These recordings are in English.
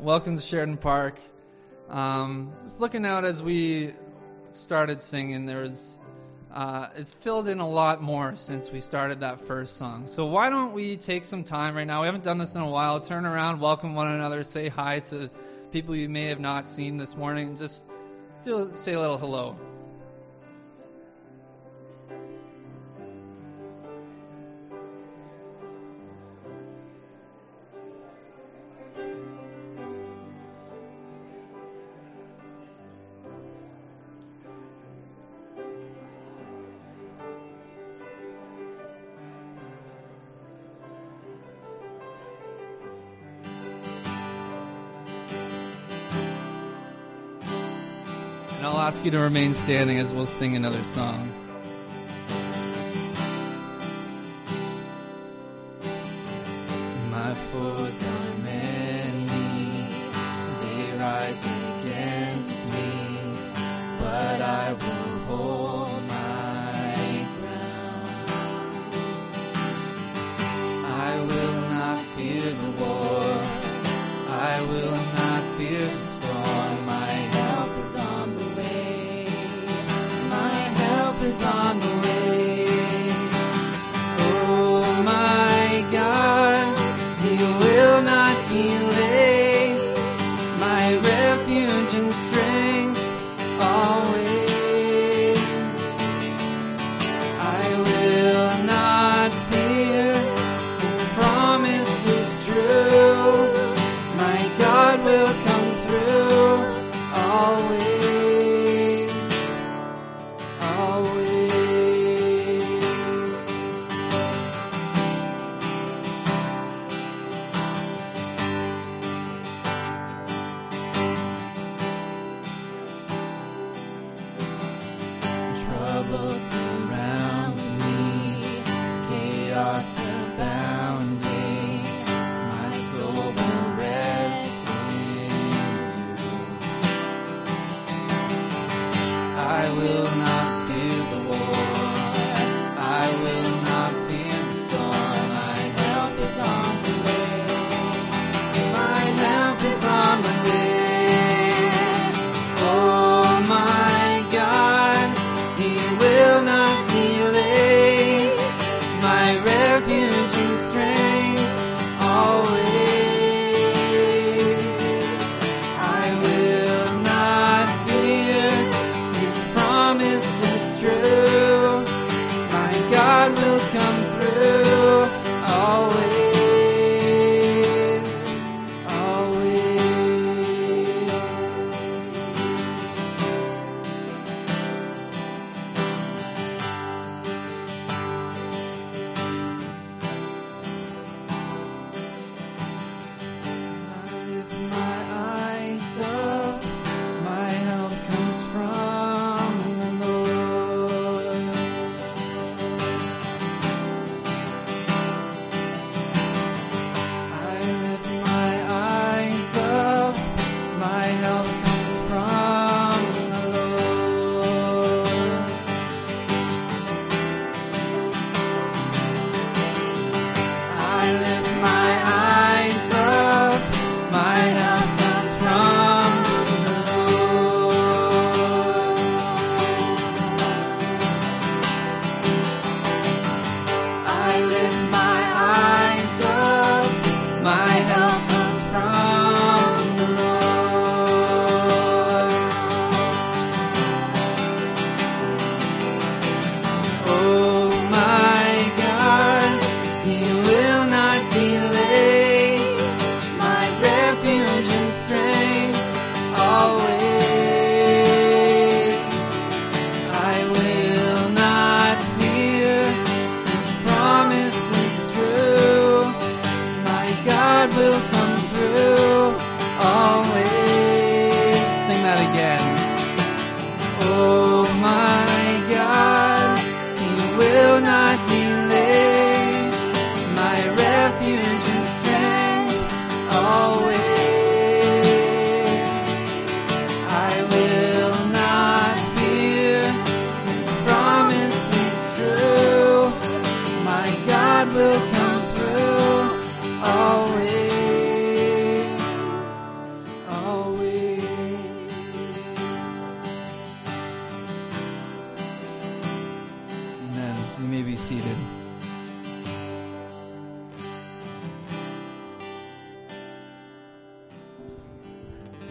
welcome to Sheridan Park. Just looking out as we started singing, it's filled in a lot more since we started that first song. So why don't we take some time right now? We haven't done this in a while. Turn around, welcome one another, say hi to people you may have not seen this morning. Just say a little hello. And I'll ask you to remain standing as we'll sing another song. My foes are many, they rise against me, but I will hold my ground. I will not fear the war, I will not fear the storm. My help is on the way, my help is on the way. Oh my God, He will not delay, my refuge and strength always. I will not fear, His promise is true, my God will come through always, always.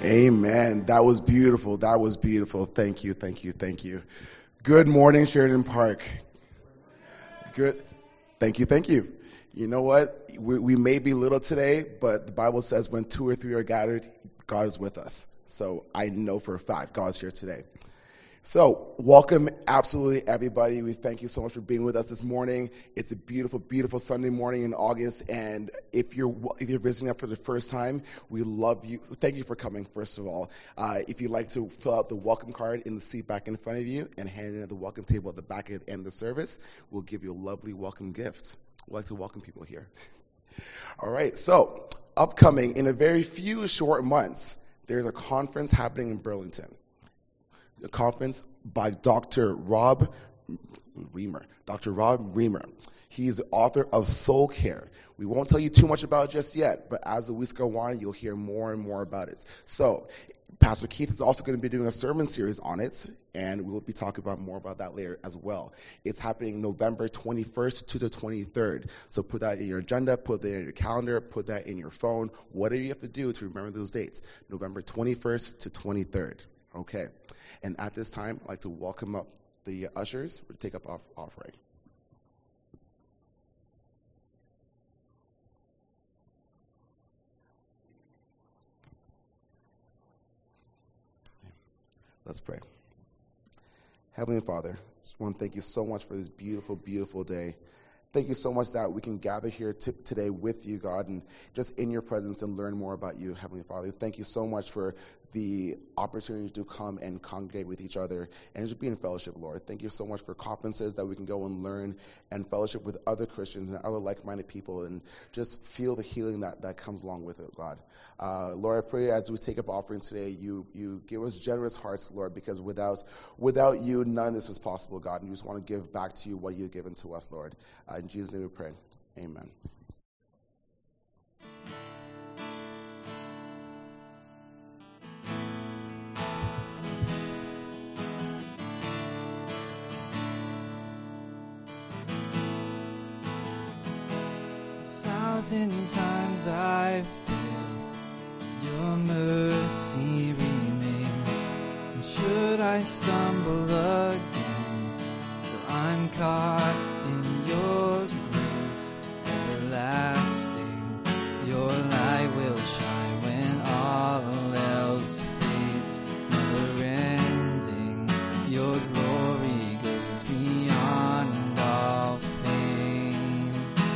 Amen. That was beautiful. That was beautiful. Thank you, thank you, thank you. Good morning, Sheridan Park. Good. Thank you, thank you. You know what? We may be little today, but the Bible says when 2 or 3 are gathered, God is with us. So I know for a fact God's here today. So, welcome absolutely everybody. We thank you so much for being with us this morning. It's a beautiful, beautiful Sunday morning in August, and if you're visiting us for the first time, we love you. Thank you for coming, first of all. If you'd like to fill out the welcome card in the seat back in front of you and hand it at the welcome table at the back at the end of the service, we'll give you a lovely welcome gift. We'd like to welcome people here. All right, so upcoming in a very few short months, there's a conference happening in Burlington. A conference by Dr. Rob Reimer. Dr. Rob Reimer. He's the author of Soul Care. We won't tell you too much about it just yet, but as the weeks go on, you'll hear more and more about it. So, Pastor Keith is also going to be doing a sermon series on it, and we'll be talking about more about that later as well. It's happening November 21st to the 23rd. So put that in your agenda, put that in your calendar, put that in your phone, whatever you have to do to remember those dates. November 21st to 23rd. Okay. And at this time, I'd like to welcome up the ushers to take up offering. Let's pray. Heavenly Father, just want to thank you so much for this beautiful, beautiful day. Thank you so much that we can gather here today with you, God, and just in your presence and learn more about you, Heavenly Father. Thank you so much for the opportunity to come and congregate with each other and just be in fellowship, Lord. Thank you so much for conferences that we can go and learn and fellowship with other Christians and other like-minded people and just feel the healing that comes along with it, God. Lord, I pray as we take up offering today, you give us generous hearts, Lord, because without you, none of this is possible, God. And we just want to give back to you what you've given to us, Lord. In Jesus' name we pray. Amen. Thousand times I've failed, your mercy remains. And should I stumble again, so I'm caught in your grace everlasting. Your light will shine when all else fades, never ending. Your glory goes beyond all fame.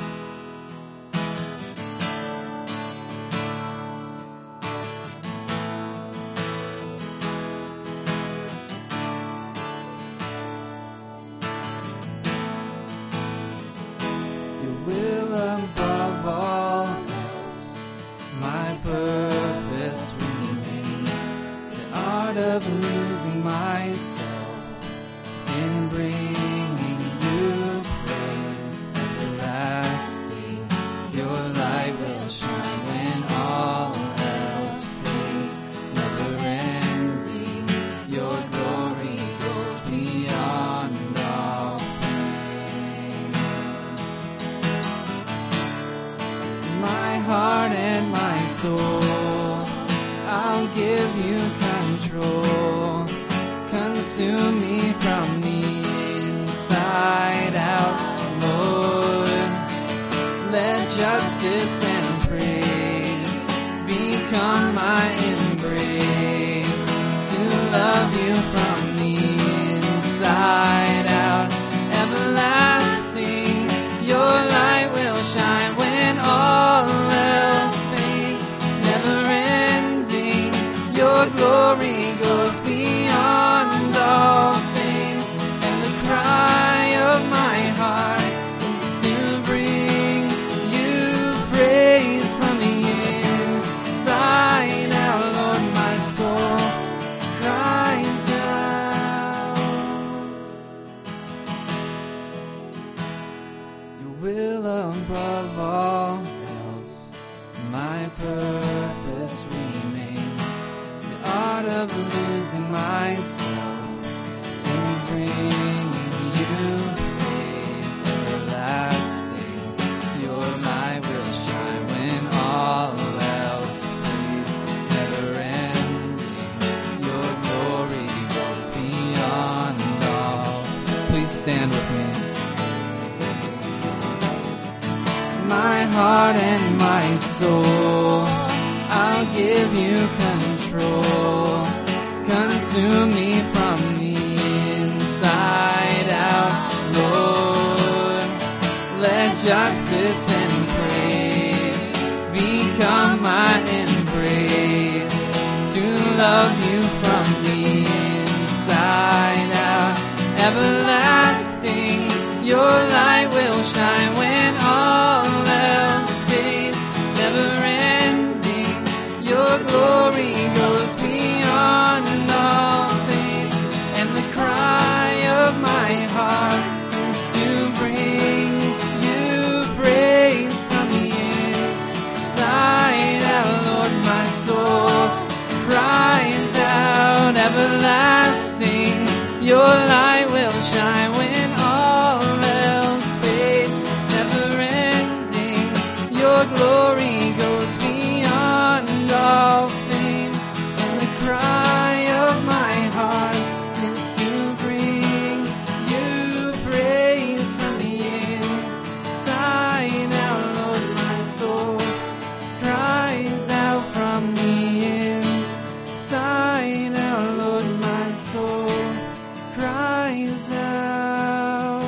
Will above all else, my purpose remains. The art of losing myself in bringing you praise everlasting. Your light will shine when all else fades, never ending. Your glory goes beyond all fame. My heart and my soul, I'll give you control. Consume me from the inside out, Lord. Let justice and praise become my embrace. To love you from the inside out, everlasting. Your light will shine when all else fades, never ending. Your glory goes beyond all fame, and the cry of my heart is to bring you praise from the inside out. Lord, my soul cries out. Your will above all else, my purpose remains. The art of losing myself in bringing you praise everlasting. Your light will shine when all else fades, never ending. stand with me? My heart and my soul, I'll give you control. Consume me from the inside out, Lord. Let justice and praise become my embrace. To love you from the inside out, everlasting. Your light will shine when all else fades. Never ending, your glory goes beyond all fame. And the cry of my heart is to bring you praise from the inside out. Lord, my soul cries out, everlasting. Your light will shine when all else fades. Never ending, your glory goes beyond all fame. And the cry of my heart is to bring you praise from the inside out. Lord, my soul cries out from the inside out. Lord, my soul cries out.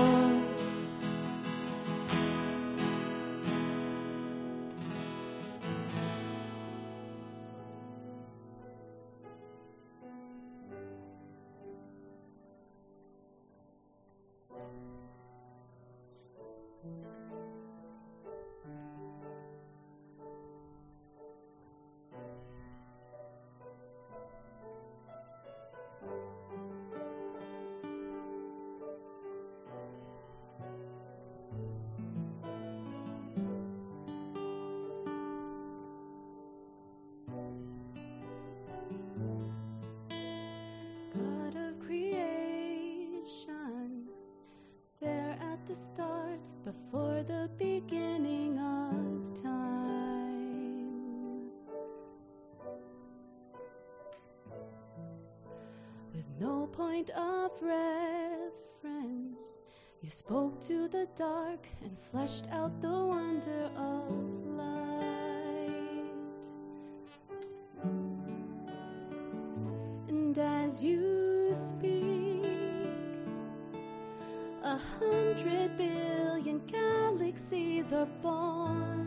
God of creation, there at the start, before the beginning of time, with no point of reference, you spoke to the dark and fleshed out the wonder of light. And as you speak, 100 billion galaxies are born.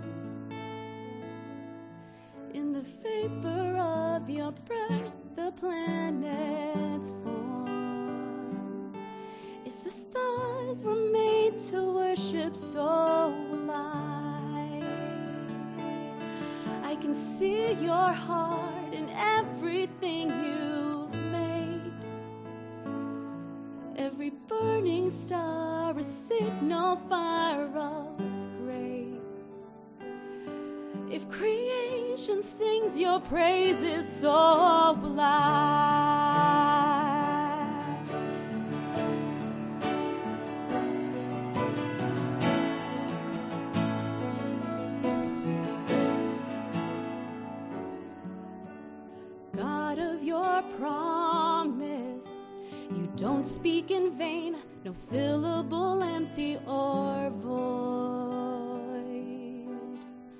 In the vapor of your breath, the planets form. If the stars were made to worship, so will I can see your heart in everything you've made. Every burning star, a signal fire of grace. If creation sings your praises, so will I. God of your promise, you don't speak in vain, no syllable empty or void.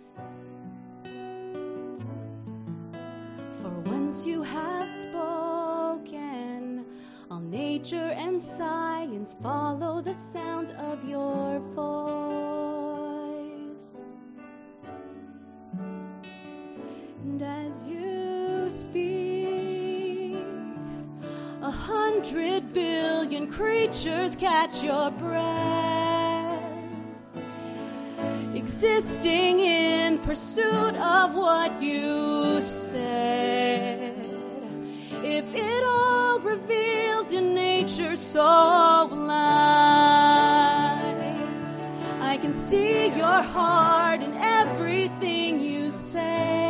For once you have spoken, all nature and science follow the sound of your voice. And as you speak, 100 billion creatures catch your breath, existing in pursuit of what you said. If it all reveals your nature, so will I can see your heart in everything you say.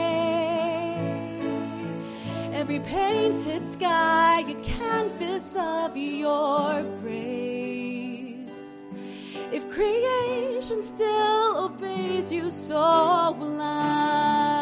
Every painted sky, a canvas of your grace. If creation still obeys you, so will I.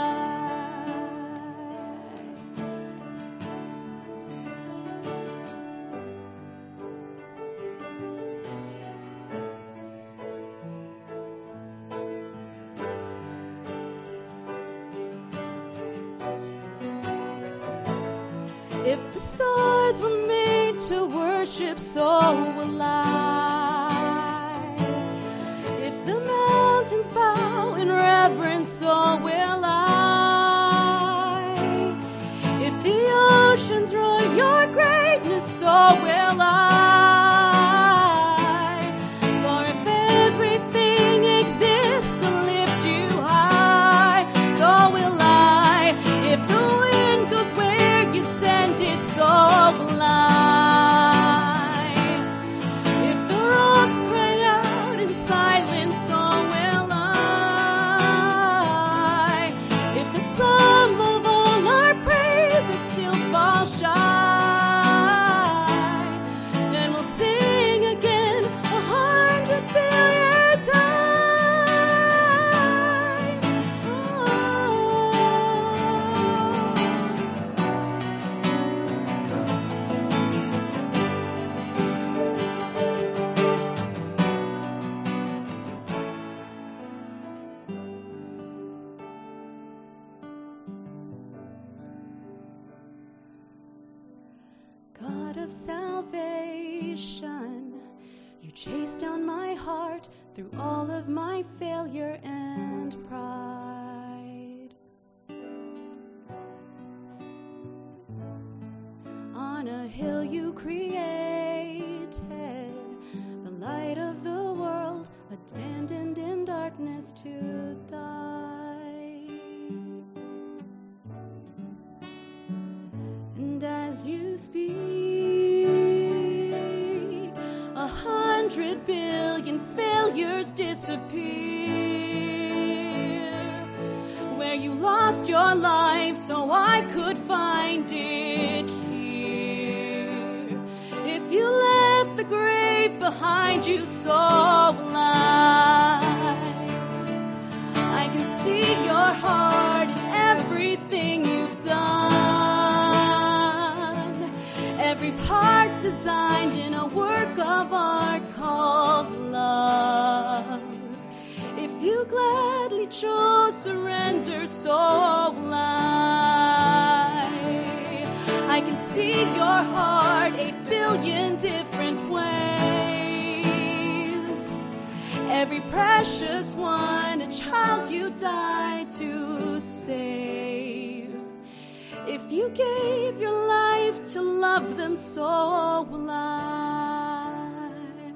If the stars were made to worship, so will I. If the mountains bow in reverence, so will I. If the oceans roar your greatness, so will I. For if everything exists to lift you high, so will I. If the wind goes where you send it, so will I. If the rocks cry out in silence, so will I. If the sum of all our praises still fall short, then we'll sing again 100 billion times. God of salvation, you chased down my heart through all of my failure and pride. On a hill you created, the light of the world, abandoned in darkness to die. And as you speak, 100 billion failures disappear. Where you lost your life so I could find it here. If you left the grave behind you, so will I can see your heart in everything you've done. Every part designed in a work of art called love. If you gladly chose surrender, so will I can see your heart 8 billion different ways. Every precious one, a child you died to save. If you gave your life to love them, so will I.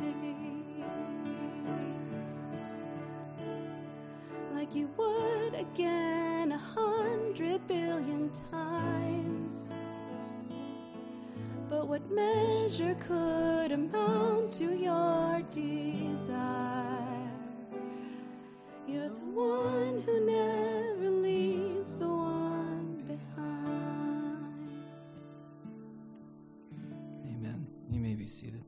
Like you would again 100 billion times. But what measure could amount to your desire? You're the one who never leaves the one behind. Amen. You may be seated.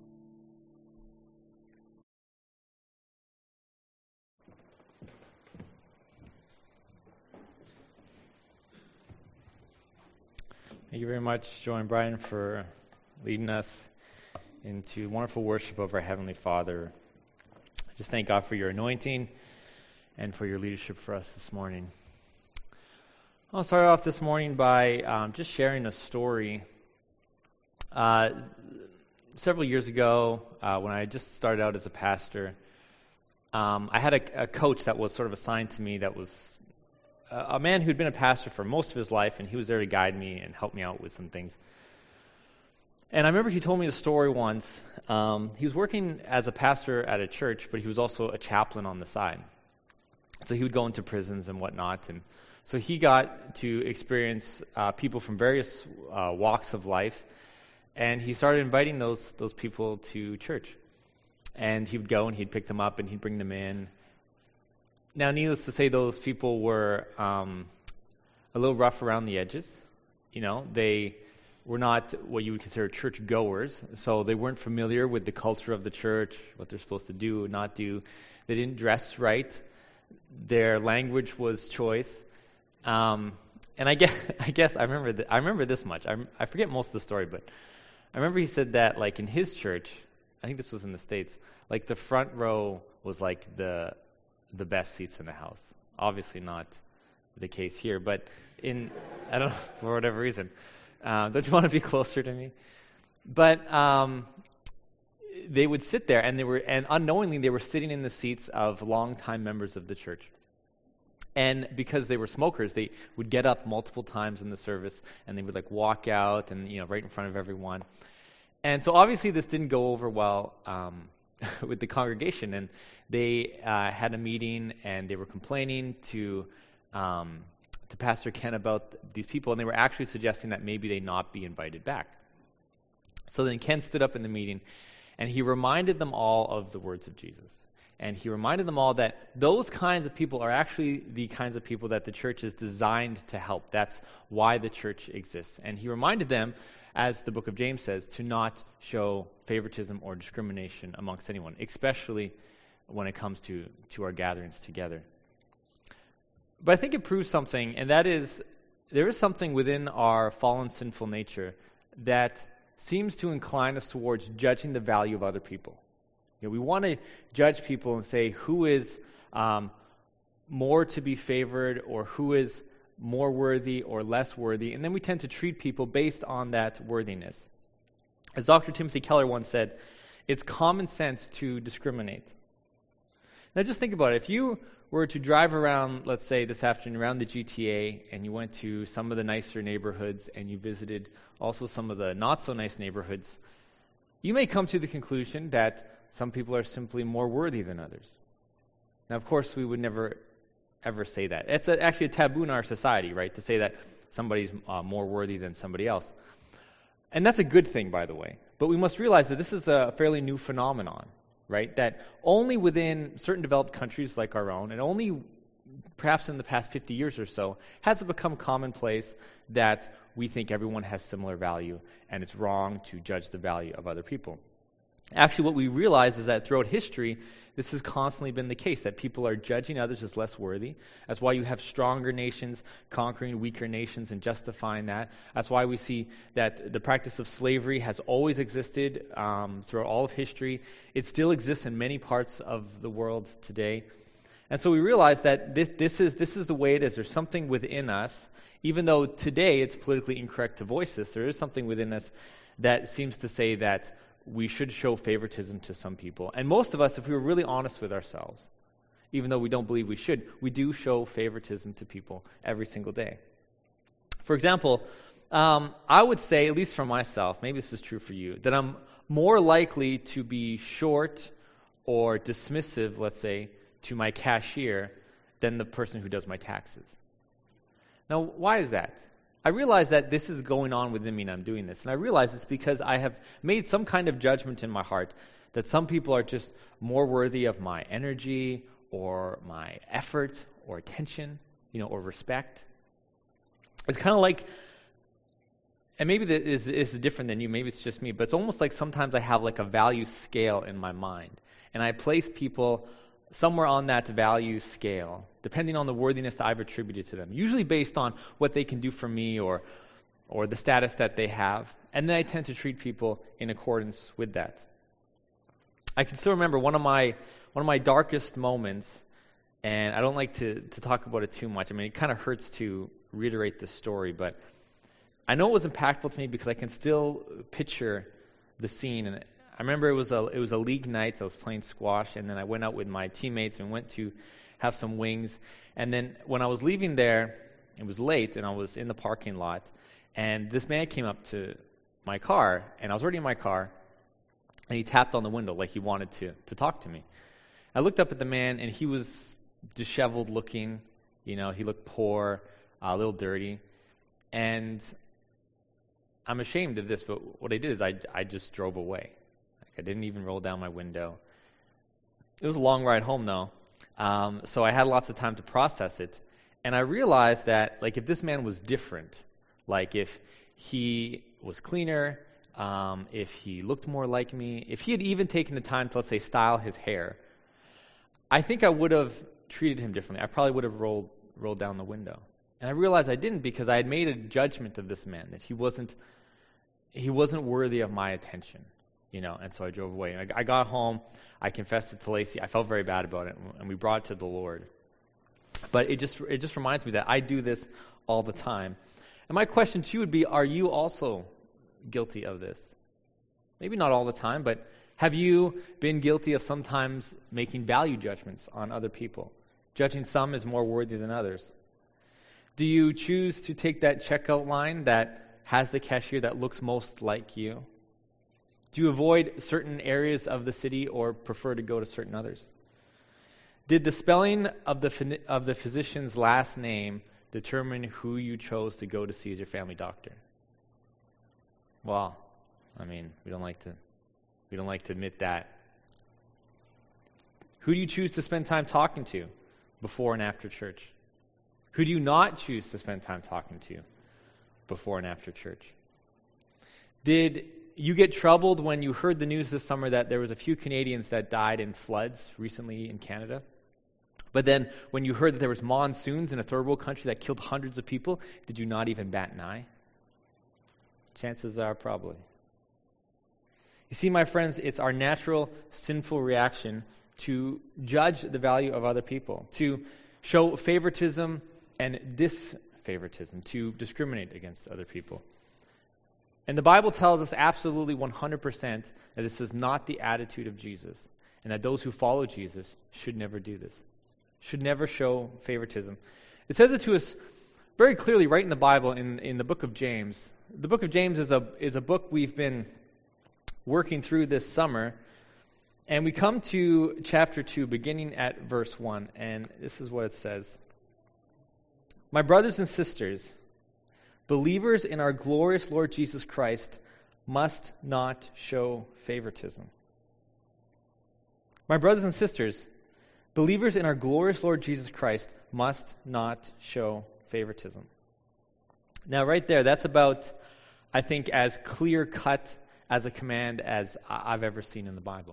Thank you very much, Joe and Brian, for leading us into wonderful worship of our Heavenly Father. I just thank God for your anointing and for your leadership for us this morning. I'll start off this morning by just sharing a story. Several years ago, when I just started out as a pastor, I had a coach that was sort of assigned to me that was a man who'd been a pastor for most of his life, and he was there to guide me and help me out with some things. And I remember he told me a story once. He was working as a pastor at a church, but he was also a chaplain on the side. So he would go into prisons and whatnot. And so he got to experience people from various walks of life. And he started inviting those people to church. And he would go and he'd pick them up and he'd bring them in. Now, needless to say, those people were a little rough around the edges. You know, they were not what you would consider church goers, so they weren't familiar with the culture of the church, what they're supposed to do, not do. They didn't dress right. Their language was choice. And I guess I remember this much. I forget most of the story, but I remember he said that, like, in his church, I think this was in the States, like the front row was like the best seats in the house. Obviously not the case here, but I don't know, for whatever reason. Don't you want to be closer to me? But they would sit there, and unknowingly they were sitting in the seats of longtime members of the church. And because they were smokers, they would get up multiple times in the service, and they would walk out, and right in front of everyone. And so obviously this didn't go over well with the congregation, and they had a meeting, and they were complaining to Pastor Ken about these people, and they were actually suggesting that maybe they not be invited back. So then Ken stood up in the meeting, and he reminded them all of the words of Jesus. And he reminded them all that those kinds of people are actually the kinds of people that the church is designed to help. That's why the church exists. And he reminded them, as the book of James says, to not show favoritism or discrimination amongst anyone, especially when it comes to our gatherings together. But I think it proves something, and that is, there is something within our fallen sinful nature that seems to incline us towards judging the value of other people. We want to judge people and say who is more to be favored, or who is more worthy or less worthy, and then we tend to treat people based on that worthiness. As Dr. Timothy Keller once said, it's common sense to discriminate. Now just think about it. If you were to drive around, let's say this afternoon, around the GTA, and you went to some of the nicer neighborhoods, and you visited also some of the not so nice neighborhoods, you may come to the conclusion that some people are simply more worthy than others. Now, of course, we would never, ever say that. It's actually a taboo in our society, right, to say that somebody's more worthy than somebody else. And that's a good thing, by the way. But we must realize that this is a fairly new phenomenon, right, that only within certain developed countries like our own, and only perhaps in the past 50 years or so, has it become commonplace that we think everyone has similar value, and it's wrong to judge the value of other people. Actually, what we realize is that throughout history, this has constantly been the case, that people are judging others as less worthy. That's why you have stronger nations conquering weaker nations and justifying that. That's why we see that the practice of slavery has always existed throughout all of history. It still exists in many parts of the world today. And so we realize that this is the way it is. There's something within us, even though today it's politically incorrect to voice this, there is something within us that seems to say that we should show favoritism to some people. And most of us, if we were really honest with ourselves, even though we don't believe we should, we do show favoritism to people every single day. For example, I would say, at least for myself, maybe this is true for you, that I'm more likely to be short or dismissive, let's say, to my cashier than the person who does my taxes. Now, why is that? I realize that this is going on within me and I'm doing this. And I realize it's because I have made some kind of judgment in my heart that some people are just more worthy of my energy or my effort or attention, or respect. It's kind of like, and maybe this is different than you, maybe it's just me, but it's almost like sometimes I have a value scale in my mind. And I place people somewhere on that value scale, depending on the worthiness that I've attributed to them, usually based on what they can do for me or the status that they have. And then I tend to treat people in accordance with that. I can still remember one of my darkest moments, and I don't like to talk about it too much. I mean, it kind of hurts to reiterate this story, but I know it was impactful to me because I can still picture the scene. And I remember it was a league night. I was playing squash, and then I went out with my teammates and went to have some wings. And then when I was leaving there, it was late, and I was in the parking lot, and this man came up to my car, and I was already in my car, and he tapped on the window like he wanted to talk to me. I looked up at the man, and he was disheveled looking. He looked poor, a little dirty, and I'm ashamed of this, but what I did is I just drove away. I didn't even roll down my window. It was a long ride home, though, so I had lots of time to process it. And I realized that, if this man was different, if he was cleaner, if he looked more like me, if he had even taken the time to, let's say, style his hair, I think I would have treated him differently. I probably would have rolled down the window. And I realized I didn't because I had made a judgment of this man, that he wasn't worthy of my attention. And so I drove away. And I got home, I confessed it to Lacey. I felt very bad about it, and we brought it to the Lord. But it just reminds me that I do this all the time. And my question to you would be, are you also guilty of this? Maybe not all the time, but have you been guilty of sometimes making value judgments on other people, judging some as more worthy than others? Do you choose to take that checkout line that has the cashier that looks most like you? Do you avoid certain areas of the city or prefer to go to certain others? Did the spelling of the physician's last name determine who you chose to go to see as your family doctor? Well, I mean, we don't like to admit that. Who do you choose to spend time talking to before and after church? Who do you not choose to spend time talking to before and after church? Did you get troubled when you heard the news this summer that there was a few Canadians that died in floods recently in Canada? But then when you heard that there was monsoons in a third world country that killed hundreds of people, did you not even bat an eye? Chances are probably. You see, my friends, it's our natural sinful reaction to judge the value of other people, to show favoritism and disfavoritism, to discriminate against other people. And the Bible tells us absolutely 100% that this is not the attitude of Jesus, and that those who follow Jesus should never do this, should never show favoritism. It says it to us very clearly right in the Bible in the book of James. The book of James is a book we've been working through this summer, and we come to chapter 2, beginning at verse 1, and this is what it says. My brothers and sisters, believers in our glorious Lord Jesus Christ must not show favoritism. My brothers and sisters, believers in our glorious Lord Jesus Christ must not show favoritism. Now, right there, that's about, I think, as clear-cut as a command as I've ever seen in the Bible.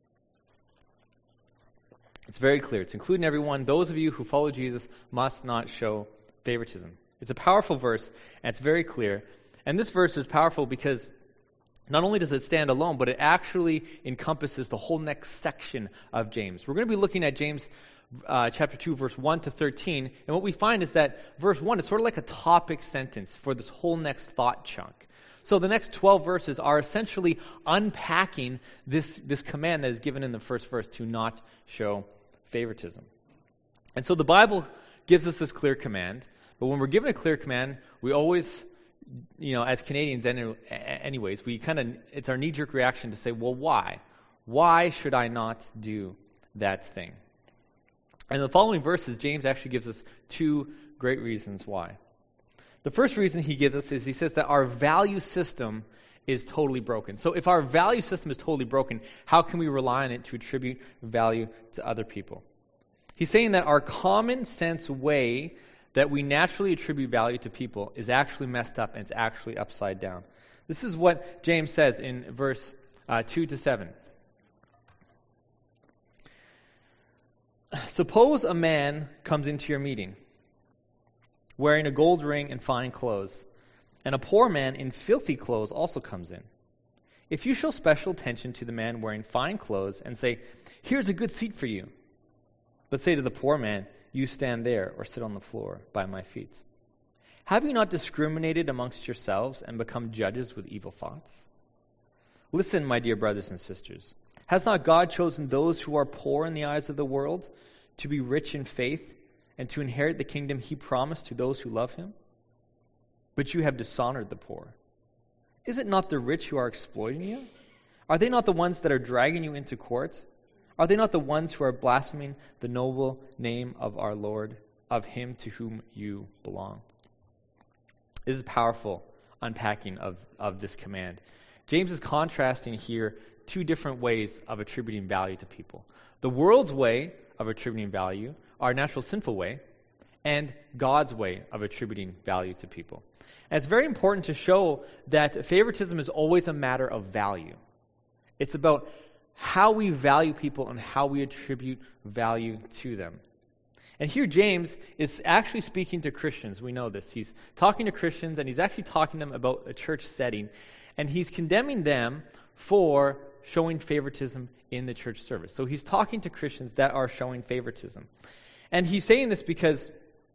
It's very clear. It's including everyone. Those of you who follow Jesus must not show favoritism. It's a powerful verse, and it's very clear. And this verse is powerful because not only does it stand alone, but it actually encompasses the whole next section of James. We're going to be looking at James chapter 2, verse 1 to 13. And what we find is that verse 1 is sort of like a topic sentence for this whole next thought chunk. So the next 12 verses are essentially unpacking this command that is given in the first verse to not show favoritism. And so the Bible gives us this clear command, but when we're given a clear command, we always, as Canadians anyways, it's our knee-jerk reaction to say, well, why? Why should I not do that thing? And in the following verses, James actually gives us two great reasons why. The first reason he gives us is he says that our value system is totally broken. So if our value system is totally broken, how can we rely on it to attribute value to other people? He's saying that our common sense way that we naturally attribute value to people is actually messed up and it's actually upside down. This is what James says in verse 2 to 7. Suppose a man comes into your meeting wearing a gold ring and fine clothes, and a poor man in filthy clothes also comes in. If you show special attention to the man wearing fine clothes and say, "Here's a good seat for you," but say to the poor man, "You stand there or sit on the floor by my feet," have you not discriminated amongst yourselves and become judges with evil thoughts? Listen, my dear brothers and sisters, has not God chosen those who are poor in the eyes of the world to be rich in faith and to inherit the kingdom he promised to those who love him? But you have dishonored the poor. Is it not the rich who are exploiting you? Are they not the ones that are dragging you into court? Are they not the ones who are blaspheming the noble name of our Lord, of him to whom you belong? This is powerful unpacking of this command. James is contrasting here two different ways of attributing value to people. The world's way of attributing value, our natural sinful way, and God's way of attributing value to people. And it's very important to show that favoritism is always a matter of value. It's about how we value people and how we attribute value to them. And here James is actually speaking to Christians. We know this. He's talking to Christians, and he's actually talking to them about a church setting. And he's condemning them for showing favoritism in the church service. So he's talking to Christians that are showing favoritism. And he's saying this because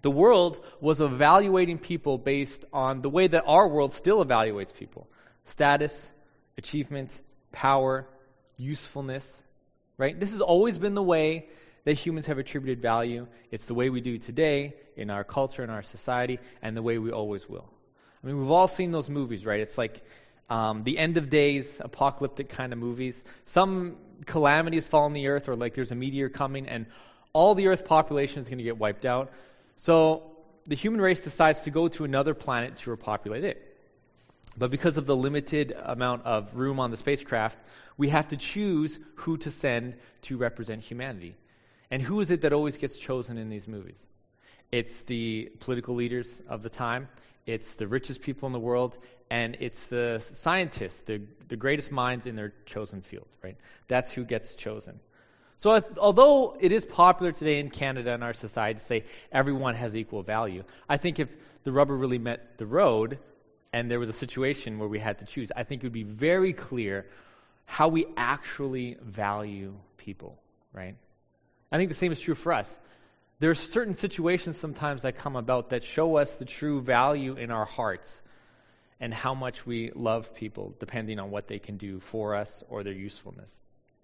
The world was evaluating people based on the way that our world still evaluates people. Status, achievement, power, usefulness, right? This has always been the way that humans have attributed value. It's the way we do today in our culture, in our society, and the way we always will. I mean, we've all seen those movies, right? It's like the end of days, apocalyptic kind of movies. Some calamities fall on the earth, or like there's a meteor coming, and all the Earth population is going to get wiped out. So the human race decides to go to another planet to repopulate it. But because of the limited amount of room on the spacecraft, we have to choose who to send to represent humanity. And who is it that always gets chosen in these movies? It's the political leaders of the time, it's the richest people in the world, and it's the scientists, the greatest minds in their chosen field, right? That's who gets chosen. So although it is popular today in Canada and our society to say everyone has equal value, I think if the rubber really met the road and there was a situation where we had to choose, I think it would be very clear how we actually value people, right? I think the same is true for us. There are certain situations sometimes that come about that show us the true value in our hearts and how much we love people depending on what they can do for us or their usefulness.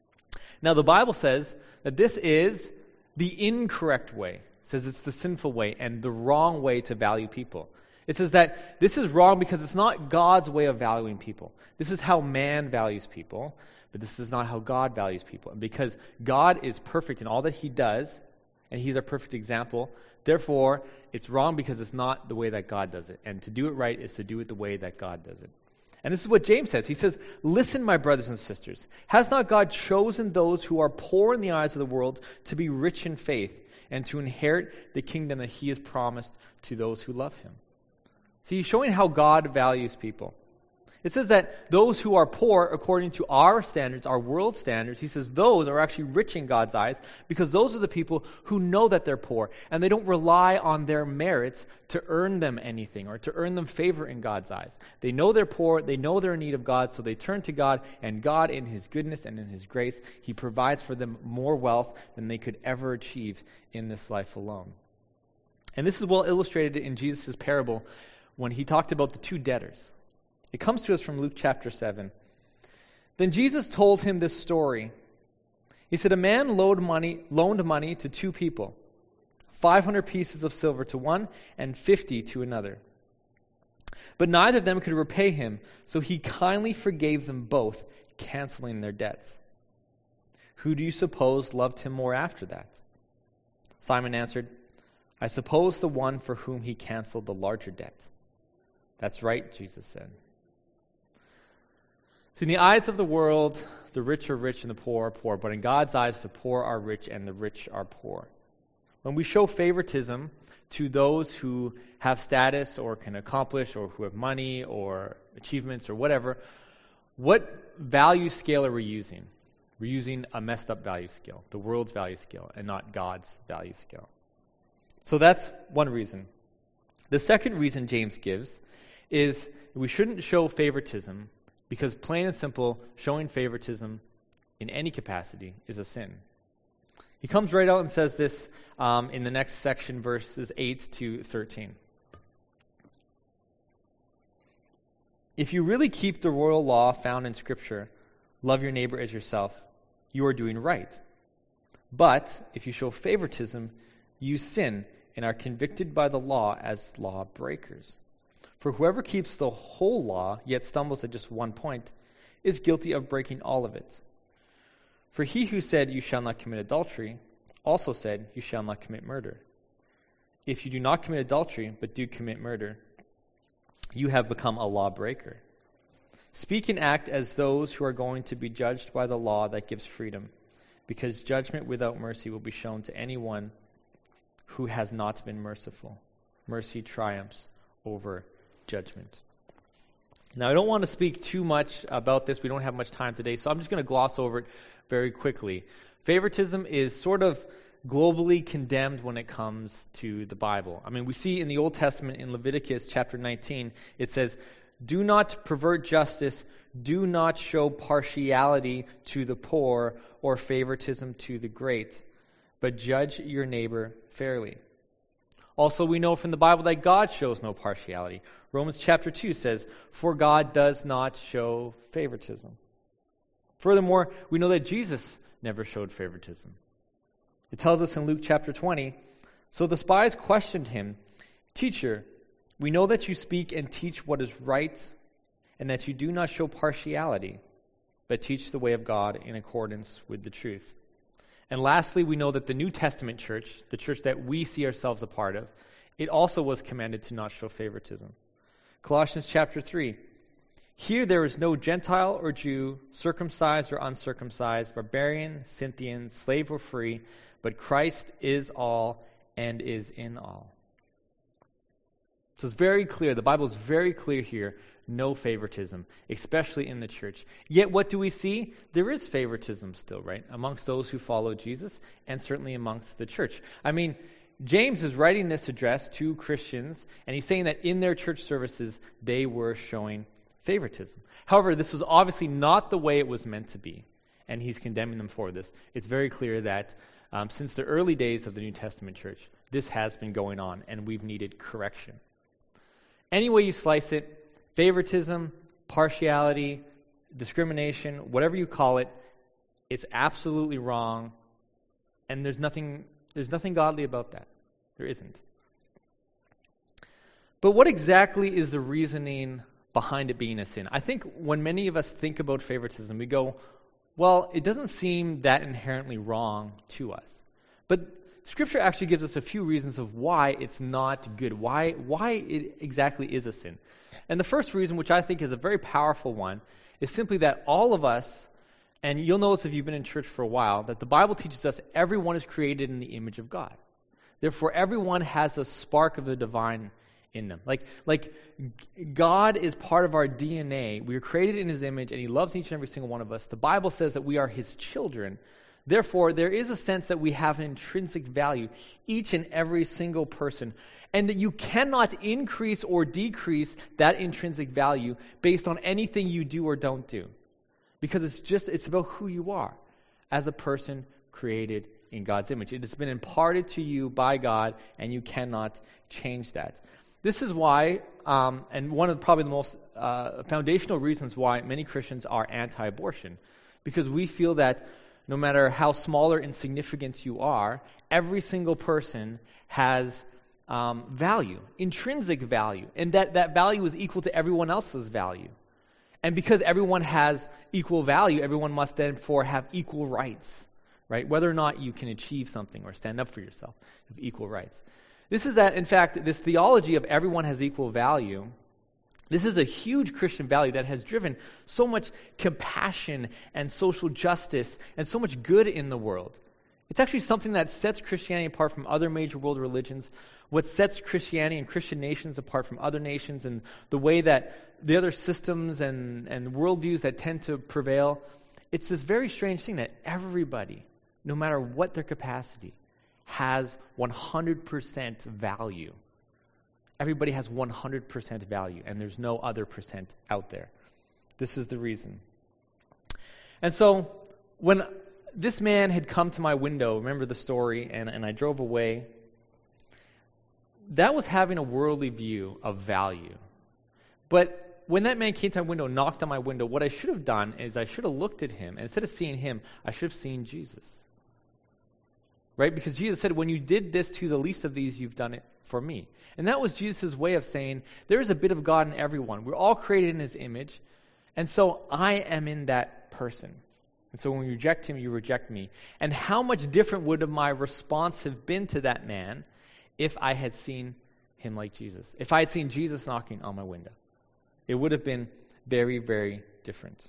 Now, the Bible says that this is the incorrect way. It says it's the sinful way and the wrong way to value people. It says that this is wrong because it's not God's way of valuing people. This is how man values people, but this is not how God values people. And because God is perfect in all that He does, and He's our perfect example, therefore, it's wrong because it's not the way that God does it. And to do it right is to do it the way that God does it. And this is what James says. He says, "Listen, my brothers and sisters, has not God chosen those who are poor in the eyes of the world to be rich in faith and to inherit the kingdom that He has promised to those who love Him?" See, he's showing how God values people. It says that those who are poor, according to our standards, our world standards, he says those are actually rich in God's eyes because those are the people who know that they're poor and they don't rely on their merits to earn them anything or to earn them favor in God's eyes. They know they're poor, they know they're in need of God, so they turn to God, and God, in His goodness and in His grace, He provides for them more wealth than they could ever achieve in this life alone. And this is well illustrated in Jesus' parable when He talked about the two debtors. It comes to us from Luke chapter 7. Then Jesus told him this story. He said, "A man loaned money to two people, 500 pieces of silver to one and 50 to another. But neither of them could repay him, so he kindly forgave them both, canceling their debts. Who do you suppose loved him more after that?" Simon answered, "I suppose the one for whom he canceled the larger debt." "That's right," Jesus said. See, in the eyes of the world, the rich are rich and the poor are poor. But in God's eyes, the poor are rich and the rich are poor. When we show favoritism to those who have status or can accomplish or who have money or achievements or whatever, what value scale are we using? We're using a messed up value scale, the world's value scale, and not God's value scale. So that's one reason. The second reason James gives is we shouldn't show favoritism because, plain and simple, showing favoritism in any capacity is a sin. He comes right out and says this in the next section, verses 8 to 13. "If you really keep the royal law found in Scripture, love your neighbor as yourself, you are doing right. But if you show favoritism, you sin and are convicted by the law as lawbreakers. For whoever keeps the whole law, yet stumbles at just one point, is guilty of breaking all of it. For he who said, 'You shall not commit adultery,' also said, 'You shall not commit murder.' If you do not commit adultery, but do commit murder, you have become a lawbreaker. Speak and act as those who are going to be judged by the law that gives freedom, because judgment without mercy will be shown to anyone who has not been merciful. Mercy triumphs over judgment." Now, I don't want to speak too much about this. We don't have much time today, so I'm just going to gloss over it very quickly. Favoritism is sort of globally condemned when it comes to the Bible. I mean, we see in the Old Testament, in Leviticus chapter 19, it says, "Do not pervert justice, do not show partiality to the poor or favoritism to the great, but judge your neighbor fairly." Also, we know from the Bible that God shows no partiality. Romans chapter 2 says, "For God does not show favoritism." Furthermore, we know that Jesus never showed favoritism. It tells us in Luke chapter 20, "So the spies questioned him, 'Teacher, we know that you speak and teach what is right, and that you do not show partiality, but teach the way of God in accordance with the truth.'" And lastly, we know that the New Testament church, the church that we see ourselves a part of, it also was commanded to not show favoritism. Colossians chapter 3, "Here there is no Gentile or Jew, circumcised or uncircumcised, barbarian, Scythian, slave or free, but Christ is all and is in all." So it's very clear, the Bible is very clear here, no favoritism, especially in the church. Yet what do we see? There is favoritism still, right? Amongst those who follow Jesus, and certainly amongst the church. I mean, James is writing this address to Christians, and he's saying that in their church services, they were showing favoritism. However, this was obviously not the way it was meant to be, and he's condemning them for this. It's very clear that since the early days of the New Testament church, this has been going on, and we've needed correction. Any way you slice it, favoritism, partiality, discrimination, whatever you call it, it's absolutely wrong, and there's nothing godly about that. There isn't. But what exactly is the reasoning behind it being a sin? I think when many of us think about favoritism, we go, well, it doesn't seem that inherently wrong to us. But Scripture actually gives us a few reasons of why it's not good, why it exactly is a sin. And the first reason, which I think is a very powerful one, is simply that all of us, and you'll notice if you've been in church for a while, that the Bible teaches us everyone is created in the image of God. Therefore, everyone has a spark of the divine in them. Like God is part of our DNA. We are created in His image, and He loves each and every single one of us. The Bible says that we are His children. Therefore, there is a sense that we have an intrinsic value, each and every single person, and that you cannot increase or decrease that intrinsic value based on anything you do or don't do. Because it's about who you are as a person created in God's image. It has been imparted to you by God, and you cannot change that. This is why, and one of probably the most foundational reasons why many Christians are anti-abortion, because we feel that no matter how small or insignificant you are, every single person has value, intrinsic value, and that value is equal to everyone else's value. And because everyone has equal value, everyone must therefore have equal rights, right? Whether or not you can achieve something or stand up for yourself, you have equal rights. This is that, in fact, this theology of everyone has equal value, this is a huge Christian value that has driven so much compassion and social justice and so much good in the world. It's actually something that sets Christianity apart from other major world religions, what sets Christianity and Christian nations apart from other nations, and the way that the other systems and worldviews that tend to prevail. It's this very strange thing that everybody, no matter what their capacity, has 100% value. Everybody has 100% value, and there's no other percent out there. This is the reason. And so, when this man had come to my window, remember the story, and I drove away, that was having a worldly view of value. But when that man came to my window, knocked on my window, what I should have done is I should have looked at him, and instead of seeing him, I should have seen Jesus. Right? Because Jesus said, when you did this to the least of these, you've done it for me. And that was Jesus' way of saying, there is a bit of God in everyone. We're all created in His image. And so I am in that person. And so when you reject Him, you reject me. And how much different would my response have been to that man if I had seen him like Jesus? If I had seen Jesus knocking on my window? It would have been very, very different.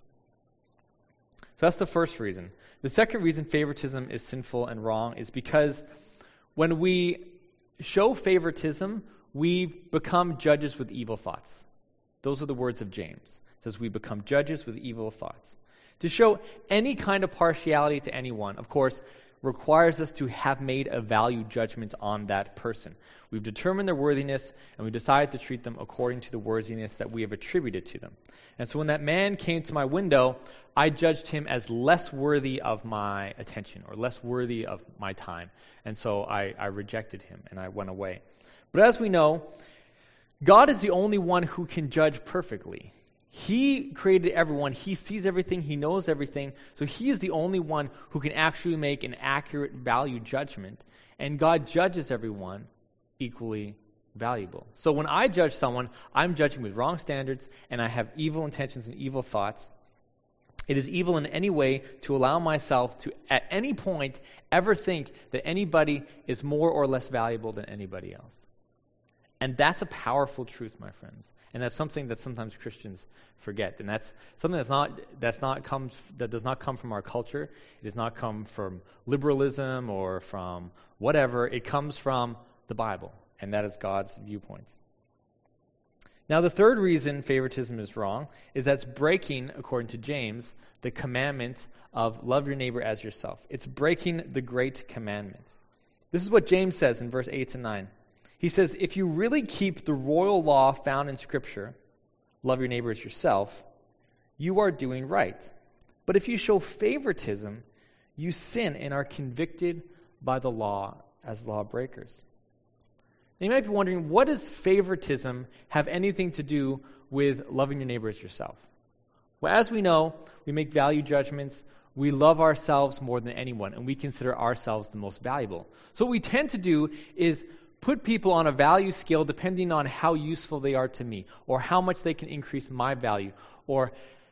So that's the first reason. The second reason favoritism is sinful and wrong is because when we show favoritism, we become judges with evil thoughts. Those are the words of James. It says we become judges with evil thoughts. To show any kind of partiality to anyone, of course, requires us to have made a value judgment on that person. We've determined their worthiness, and we decided to treat them according to the worthiness that we have attributed to them. And so when that man came to my window, I judged him as less worthy of my attention or less worthy of my time. And so I rejected him, and I went away. But as we know, God is the only one who can judge perfectly. He created everyone. He sees everything. He knows everything. So he is the only one who can actually make an accurate value judgment. And God judges everyone equally valuable. So when I judge someone, I'm judging with wrong standards, and I have evil intentions and evil thoughts. It is evil in any way to allow myself to, at any point, ever think that anybody is more or less valuable than anybody else. And that's a powerful truth, my friends. And that's something that sometimes Christians forget. And that's something that does not come from our culture. It does not come from liberalism or from whatever. It comes from the Bible. And that is God's viewpoints. Now, the third reason favoritism is wrong is that's breaking, according to James, the commandment of love your neighbor as yourself. It's breaking the great commandment. This is what James says in verse 8 to 9. He says, if you really keep the royal law found in Scripture, love your neighbor as yourself, you are doing right. But if you show favoritism, you sin and are convicted by the law as lawbreakers. Now you might be wondering, what does favoritism have anything to do with loving your neighbor as yourself? Well, as we know, we make value judgments. We love ourselves more than anyone, and we consider ourselves the most valuable. So what we tend to do is put people on a value scale depending on how useful they are to me, or how much they can increase my value, or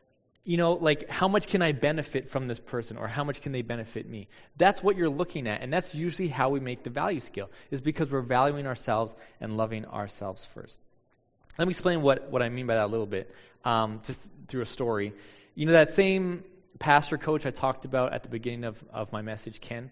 like how much can I benefit from this person, or how much can they benefit me. That's what you're looking at, and that's usually how we make the value scale, is because we're valuing ourselves and loving ourselves first. Let me explain what I mean by that a little bit, just through a story. That same pastor coach I talked about at the beginning of my message, Ken.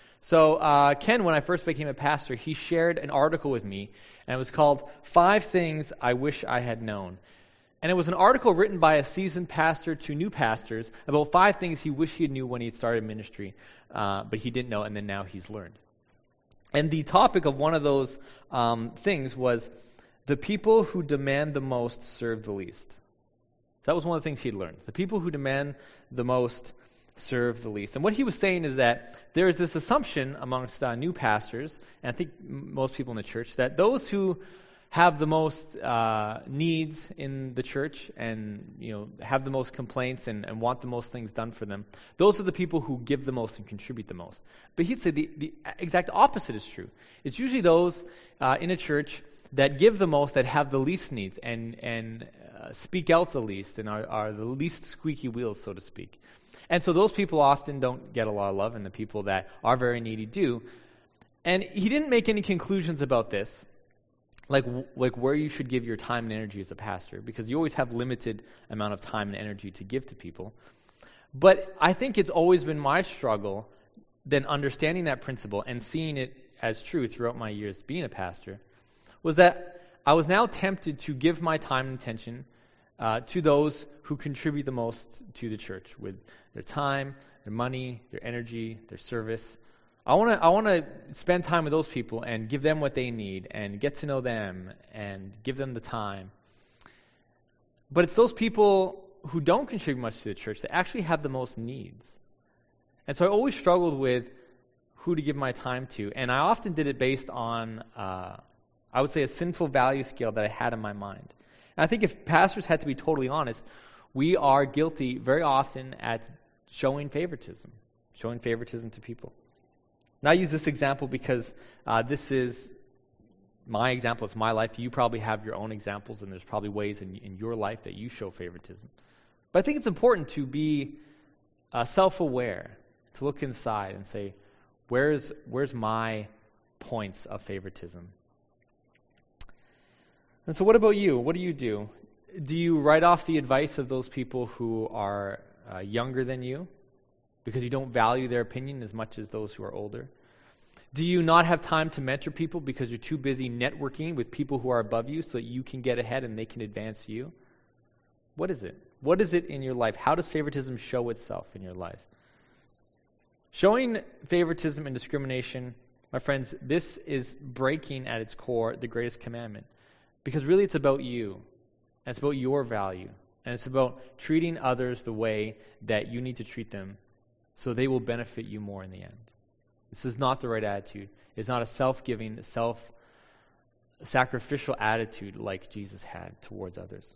So Ken, when I first became a pastor, he shared an article with me, and it was called 5 Things I Wish I Had Known. And it was an article written by a seasoned pastor to new pastors about 5 things he wished he knew when he started ministry, but he didn't know, and then now he's learned. And the topic of one of those things was, the people who demand the most serve the least. So that was one of the things he'd learned. The people who demand the most serve the least. And what he was saying is that there is this assumption amongst new pastors, and I think most people in the church, that those who have the most needs in the church and have the most complaints and want the most things done for them, those are the people who give the most and contribute the most. But he'd say the exact opposite is true. It's usually those in a church that give the most, that have the least needs and speak out the least and are the least squeaky wheels, so to speak. And so those people often don't get a lot of love, and the people that are very needy do. And he didn't make any conclusions about this, like where you should give your time and energy as a pastor, because you always have limited amount of time and energy to give to people. But I think it's always been my struggle, then understanding that principle and seeing it as true throughout my years being a pastor, was that I was now tempted to give my time and attention to those who contribute the most to the church with their time, their money, their energy, their service. I want to spend time with those people and give them what they need and get to know them and give them the time. But it's those people who don't contribute much to the church that actually have the most needs. And so I always struggled with who to give my time to, and I often did it based on, I would say, a sinful value scale that I had in my mind. And I think if pastors had to be totally honest, we are guilty very often at showing favoritism to people. And I use this example because this is my example. It's my life. You probably have your own examples, and there's probably ways in your life that you show favoritism. But I think it's important to be self-aware, to look inside and say, where's my points of favoritism? And so what about you? What do you do? Do you write off the advice of those people who are younger than you because you don't value their opinion as much as those who are older? Do you not have time to mentor people because you're too busy networking with people who are above you so that you can get ahead and they can advance you? What is it? What is it in your life? How does favoritism show itself in your life? Showing favoritism and discrimination, my friends, this is breaking at its core the greatest commandment. Because really it's about you. And it's about your value. And it's about treating others the way that you need to treat them so they will benefit you more in the end. This is not the right attitude. It's not a self-giving, sacrificial attitude like Jesus had towards others.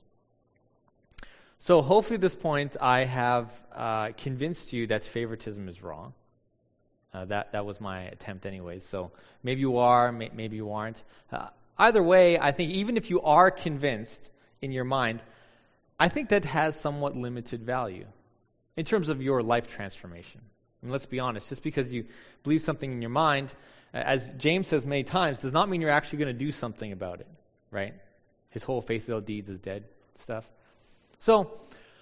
So hopefully at this point I have convinced you that favoritism is wrong. That was my attempt anyways. So maybe you are, maybe you aren't. Either way, I think even if you are convinced in your mind, I think that has somewhat limited value in terms of your life transformation. And let's be honest, just because you believe something in your mind, as James says many times, does not mean you're actually going to do something about it, right? His whole faith without deeds is dead stuff. So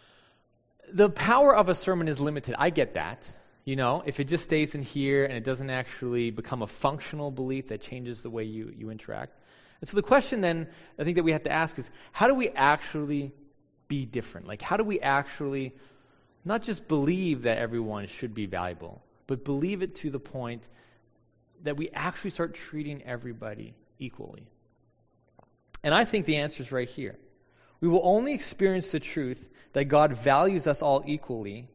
the power of a sermon is limited. I get that. If it just stays in here and it doesn't actually become a functional belief that changes the way you interact. And so the question then, I think that we have to ask is, how do we actually be different? Like, how do we actually not just believe that everyone should be valuable, but believe it to the point that we actually start treating everybody equally? And I think the answer is right here. We will only experience the truth that God values us all equally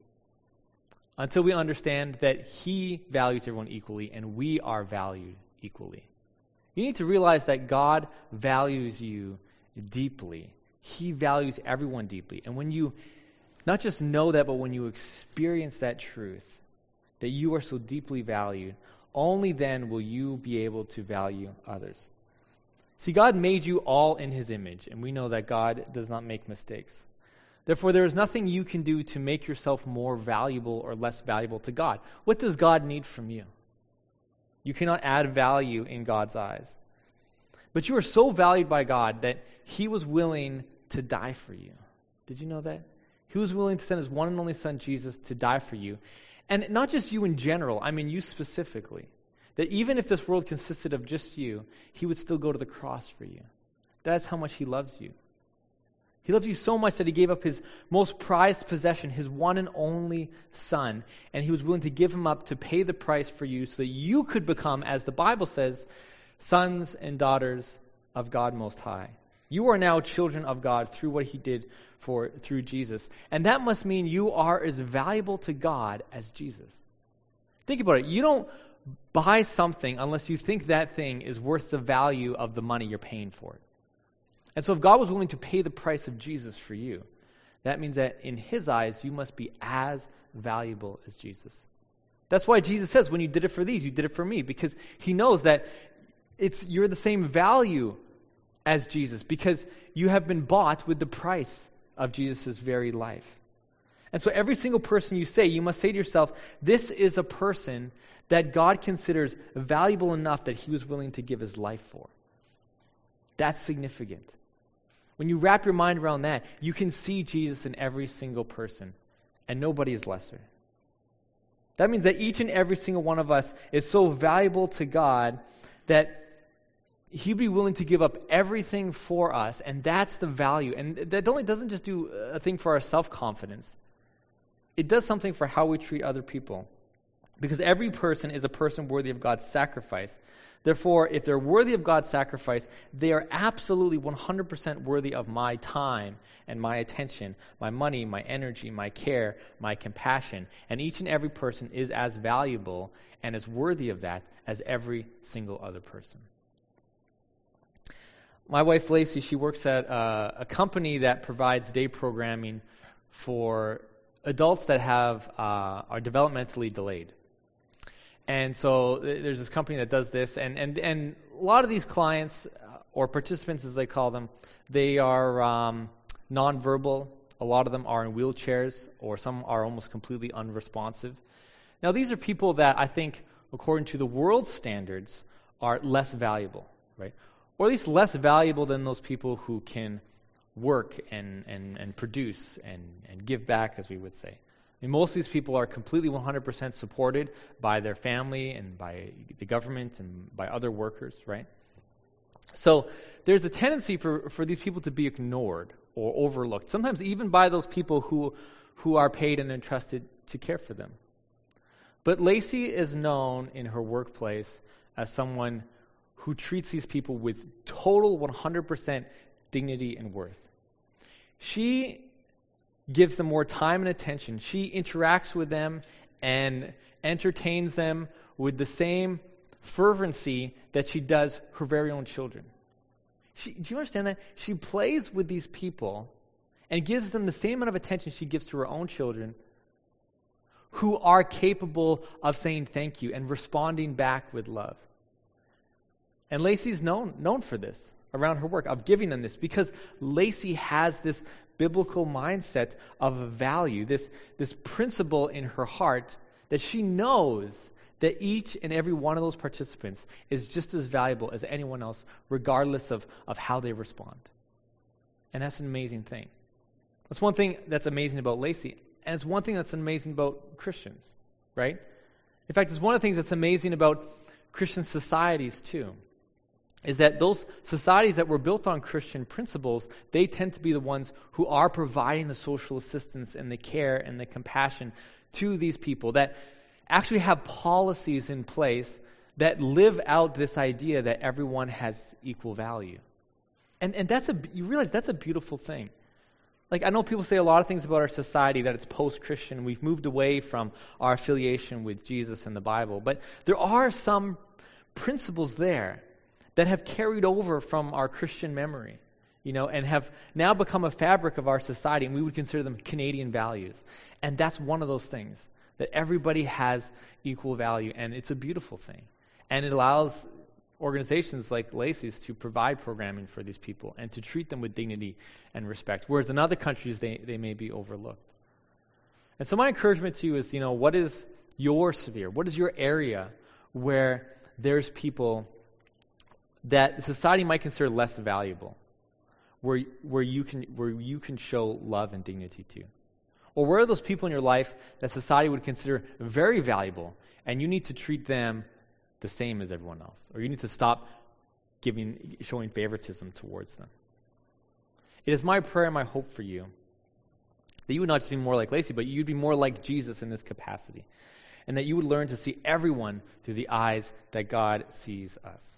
until we understand that He values everyone equally and we are valued equally. You need to realize that God values you deeply. He values everyone deeply. And when you not just know that, but when you experience that truth, that you are so deeply valued, only then will you be able to value others. See, God made you all in His image, and we know that God does not make mistakes. Therefore, there is nothing you can do to make yourself more valuable or less valuable to God. What does God need from you? You cannot add value in God's eyes. But you are so valued by God that He was willing to die for you. Did you know that? He was willing to send His one and only Son, Jesus, to die for you. And not just you in general, I mean you specifically. That even if this world consisted of just you, He would still go to the cross for you. That's how much He loves you. He loves you so much that He gave up His most prized possession, His one and only Son, and He was willing to give Him up to pay the price for you so that you could become, as the Bible says, sons and daughters of God Most High. You are now children of God through what He did through Jesus. And that must mean you are as valuable to God as Jesus. Think about it. You don't buy something unless you think that thing is worth the value of the money you're paying for it. And so if God was willing to pay the price of Jesus for you, that means that in His eyes, you must be as valuable as Jesus. That's why Jesus says, when you did it for these, you did it for me, because He knows that you're the same value as Jesus, because you have been bought with the price of Jesus' very life. And so every single person you must say to yourself, this is a person that God considers valuable enough that He was willing to give His life for. That's significant. When you wrap your mind around that, you can see Jesus in every single person, and nobody is lesser. That means that each and every single one of us is so valuable to God that He'd be willing to give up everything for us, and that's the value. And that only doesn't just do a thing for our self-confidence. It does something for how we treat other people. Because every person is a person worthy of God's sacrifice. Therefore, if they're worthy of God's sacrifice, they are absolutely 100% worthy of my time and my attention, my money, my energy, my care, my compassion. And each and every person is as valuable and as worthy of that as every single other person. My wife, Lacey, she works at a company that provides day programming for adults that are developmentally delayed. And so there's this company that does this, and a lot of these clients, or participants as they call them, they are nonverbal. A lot of them are in wheelchairs, or some are almost completely unresponsive. Now these are people that I think, according to the world's standards, are less valuable, right? Or at least less valuable than those people who can work and produce and give back, as we would say. I mean, most of these people are completely 100% supported by their family and by the government and by other workers, right? So there's a tendency for these people to be ignored or overlooked, sometimes even by those people who are paid and entrusted to care for them. But Lacey is known in her workplace as someone who treats these people with total 100% dignity and worth. She gives them more time and attention. She interacts with them and entertains them with the same fervency that she does her very own children. Do you understand that? She plays with these people and gives them the same amount of attention she gives to her own children, who are capable of saying thank you and responding back with love. And Lacey's known for this around her work, of giving them this, because Lacey has this biblical mindset of value, this principle in her heart that she knows that each and every one of those participants is just as valuable as anyone else, regardless of how they respond. And that's an amazing thing. That's one thing that's amazing about Lacey. And it's one thing that's amazing about Christians, right? In fact, it's one of the things that's amazing about Christian societies too, is that those societies that were built on Christian principles, they tend to be the ones who are providing the social assistance and the care and the compassion to these people, that actually have policies in place that live out this idea that everyone has equal value. And you realize that's a beautiful thing. Like, I know people say a lot of things about our society, that it's post-Christian. We've moved away from our affiliation with Jesus and the Bible. But there are some principles there that have carried over from our Christian memory, and have now become a fabric of our society, and we would consider them Canadian values. And that's one of those things, that everybody has equal value, and it's a beautiful thing. And it allows organizations like Lacey's to provide programming for these people and to treat them with dignity and respect, whereas in other countries they may be overlooked. And so my encouragement to you is, what is your sphere? What is your area where there's people that society might consider less valuable, where you can show love and dignity to? Or where are those people in your life that society would consider very valuable, and you need to treat them the same as everyone else, or you need to stop showing favoritism towards them? It is my prayer and my hope for you that you would not just be more like Lacey, but you'd be more like Jesus in this capacity, and that you would learn to see everyone through the eyes that God sees us.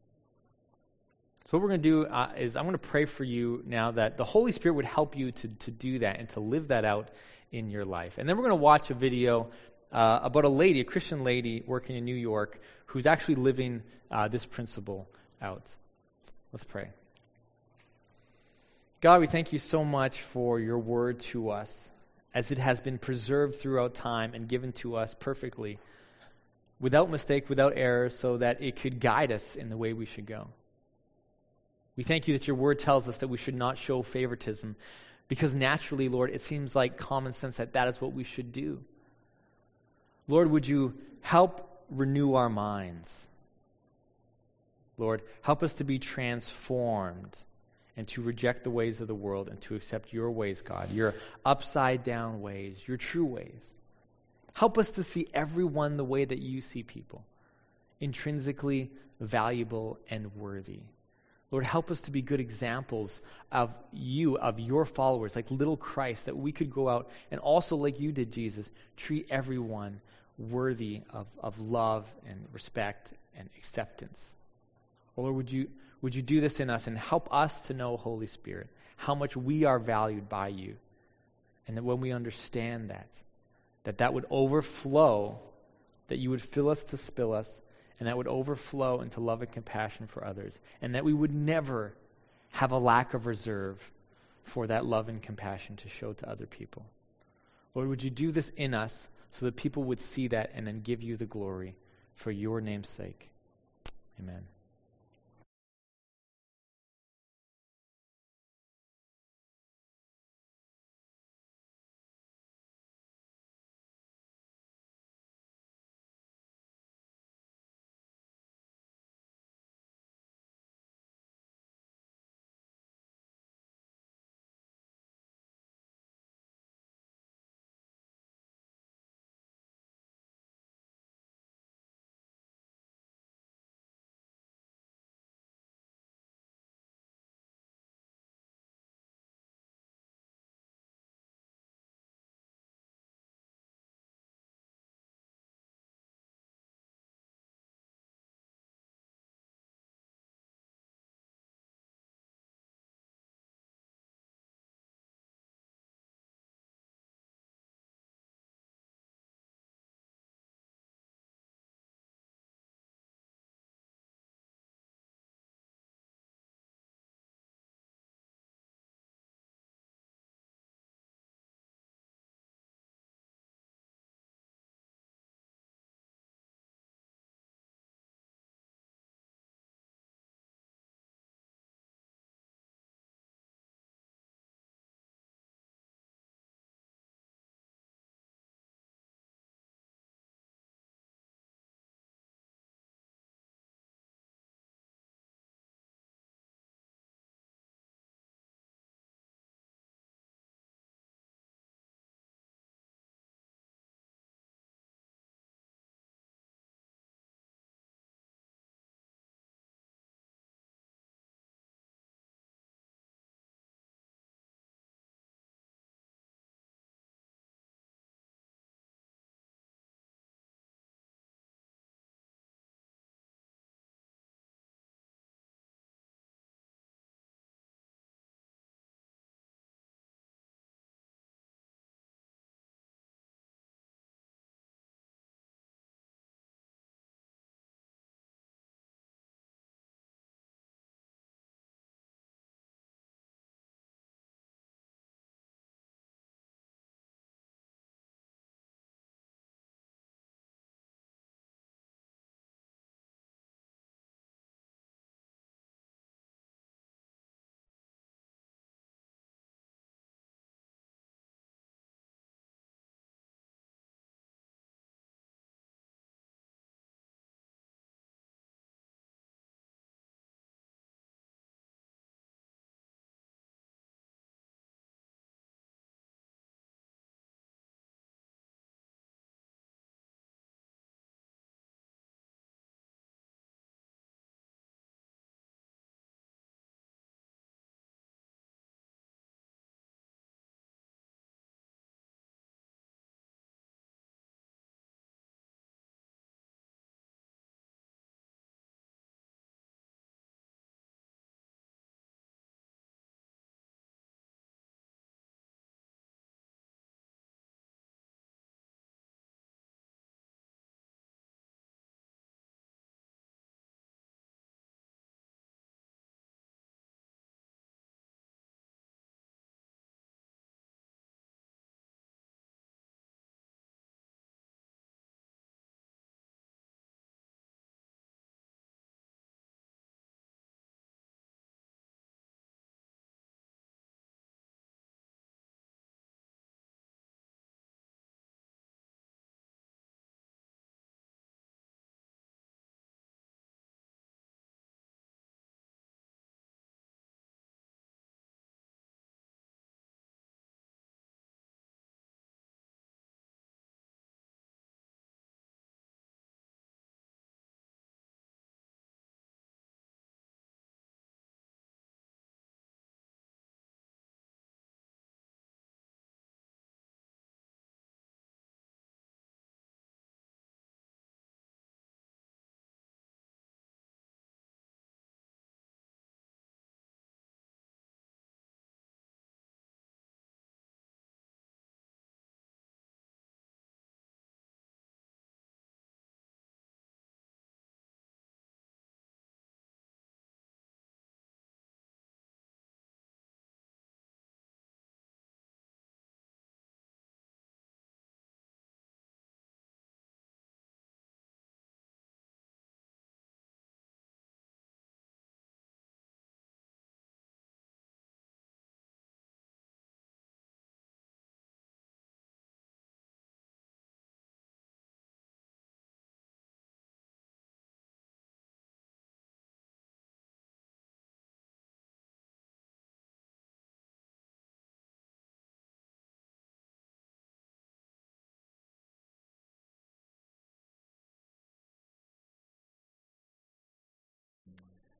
So what we're going to do is I'm going to pray for you now that the Holy Spirit would help you to do that and to live that out in your life. And then we're going to watch a video about a Christian lady working in New York, who's actually living this principle out. Let's pray. God, we thank you so much for your word to us, as it has been preserved throughout time and given to us perfectly, without mistake, without error, so that it could guide us in the way we should go. We thank you that your word tells us that we should not show favoritism, because naturally, Lord, it seems like common sense that is what we should do. Lord, would you help renew our minds? Lord, help us to be transformed and to reject the ways of the world and to accept your ways, God, your upside-down ways, your true ways. Help us to see everyone the way that you see people, intrinsically valuable and worthy. Lord, help us to be good examples of you, of your followers, like little Christ, that we could go out and also, like you did, Jesus, treat everyone worthy of love and respect and acceptance. Lord, would you do this in us and help us to know, Holy Spirit, how much we are valued by you, and that when we understand that would overflow, that you would fill us to spill us, and that would overflow into love and compassion for others, and that we would never have a lack of reserve for that love and compassion to show to other people. Lord, would you do this in us so that people would see that and then give you the glory for your name's sake. Amen.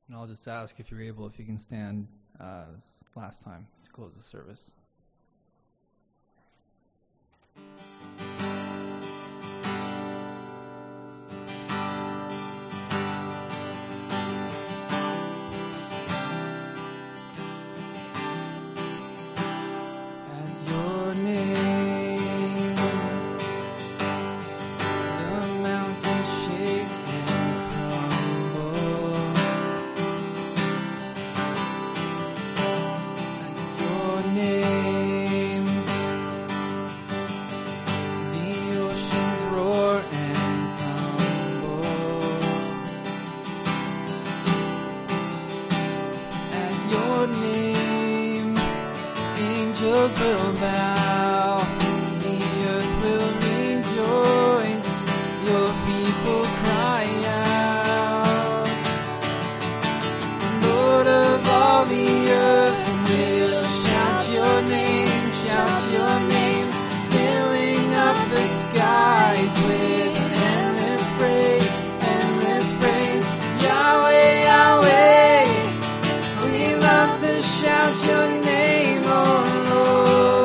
And I'll just ask if you're able, if you can stand last time to close the service. Will bow, the earth will rejoice, your people cry out. Lord of all the earth will shout your name, filling up the skies with endless praise, Yahweh, Yahweh, we love to shout your name, oh Lord.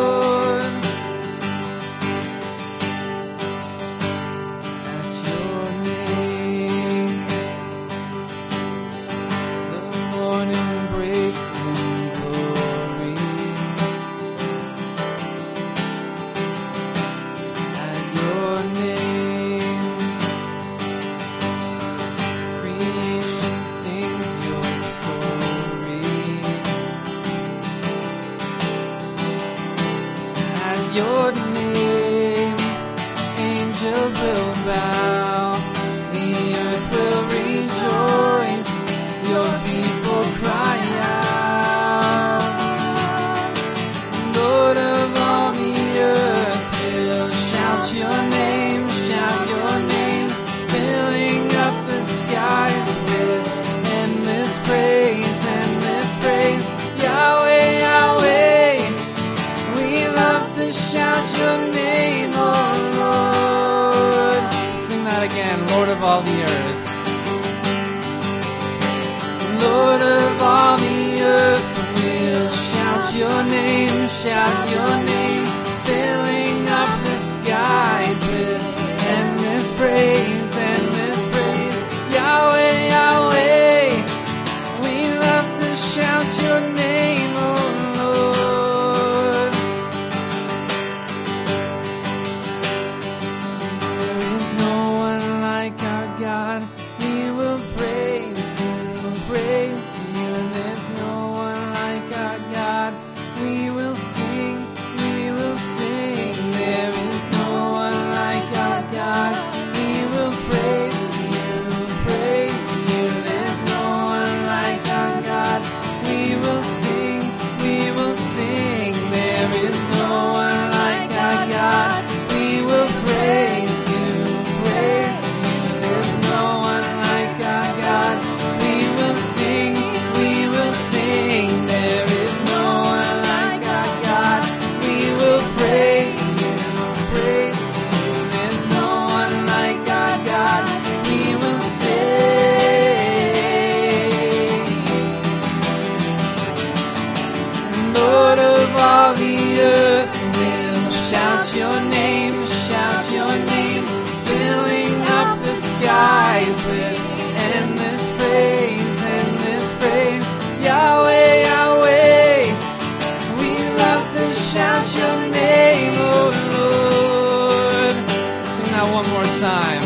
Your name, angels will bow, the earth will rejoice, your people cry out. Lord of all the earth will shout your name, filling up the skies with endless praise, Yahweh, Yahweh, we love to shout your name, oh Lord. Sing that again. Lord of all the earth. Lord of all the earth will shout your name, filling up the skies with endless praise, Yahweh, Yahweh, we love to shout your name, oh Lord. God, we will praise you. There's no one like our God. We will sing. There is no one like our God. We will praise you. There's no one like our God. We will sing. There is no one like our God. We will praise you. There's no one like our God. We will sing. There is no one like our God. We will praise you. There's no one like our God. We will sing. Lord of all the earth will shout your name, filling up the skies with endless praise, Yahweh, Yahweh, we love to shout your name, oh Lord. Sing that one more time.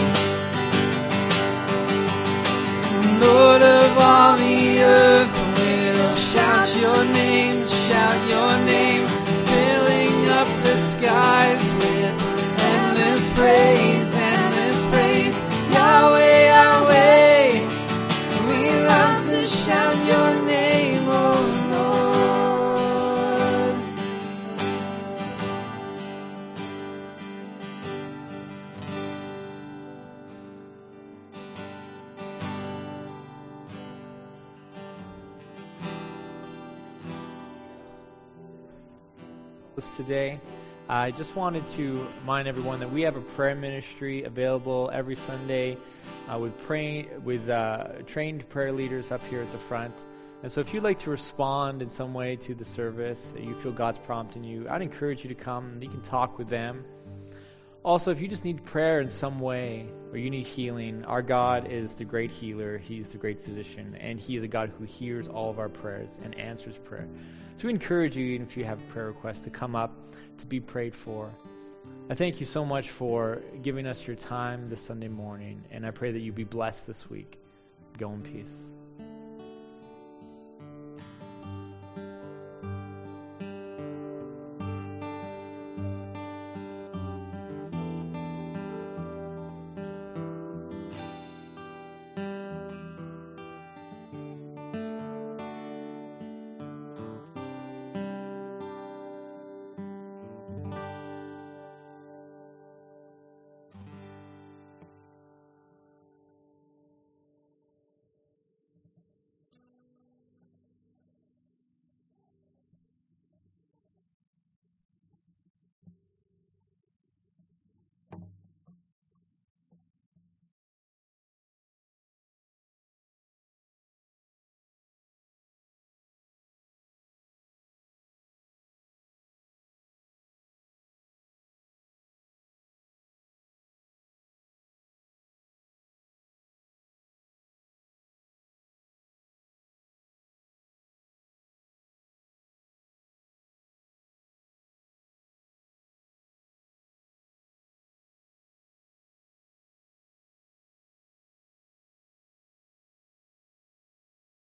Lord of all the earth will shout your name, filling up the skies with endless praise, Yahweh, Yahweh, we love to shout your name, oh Lord. Today, I just wanted to remind everyone that we have a prayer ministry available every Sunday with trained prayer leaders up here at the front. And so if you'd like to respond in some way to the service, you feel God's prompting you, I'd encourage you to come. You can talk with them. Also, if you just need prayer in some way or you need healing, our God is the great healer. He's the great physician, and He is a God who hears all of our prayers and answers prayer. So we encourage you, even if you have a prayer request, to come up to be prayed for. I thank you so much for giving us your time this Sunday morning, and I pray that you be blessed this week. Go in peace.